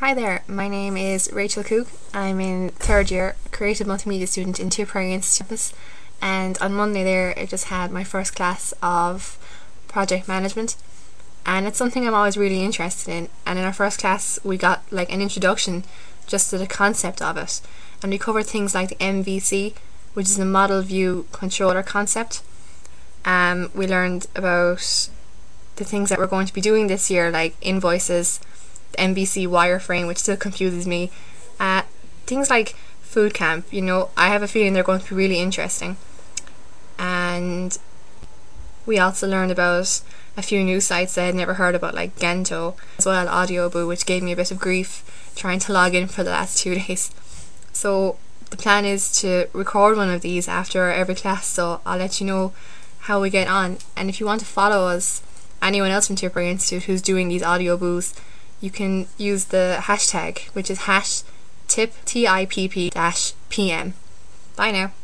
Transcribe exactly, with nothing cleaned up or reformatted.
Hi there, my name is Rachel Cook. I'm in third year, creative multimedia student in Tipperary Institute, and on Monday there I just had my first class of project management, and it's something I'm always really interested in. And in our first class we got like an introduction just to the concept of it, and we covered things like the M V C, which is the model view controller concept. Um, we learned about the things that we're going to be doing this year, like invoices, the M V C wireframe, which still confuses me, uh, things like food camp. You know, I have a feeling they're going to be really interesting. And we also learned about a few new sites that I had never heard about, like Gento, as well as Audioboo, which gave me a bit of grief trying to log in for the last two days. So the plan is to record one of these after every class, so I'll let you know how we get on. And if you want to follow us, anyone else from Tipperary Institute who's doing these Audioboos, you can use the hashtag, which is hash tip T I P P dash P M. Bye now.